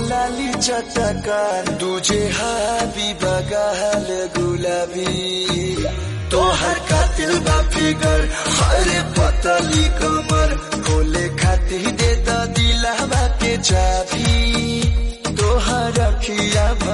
लाली चटकार तुझे हाबी बगाल गुलाबी तोहर कातिल बा फिगर हरे पतली कमर खोले खातिर दे द दिलवा के चाबी तोहर अखिया